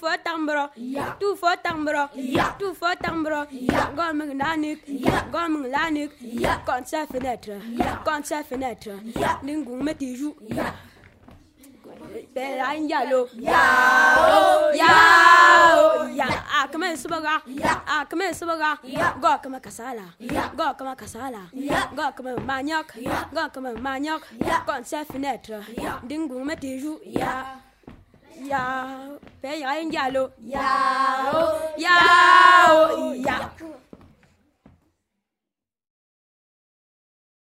for tambro, two for tambro, two for tambro, gone Lanik, gone Lanik, gone sa fenêtre, Ningu metiju, Beran yellow, ah, come in Subaga, go come a casala, go come a casala, go come a maniac, go come a maniac, gone sa fenêtre, Dingu metiju, pay I in yellow,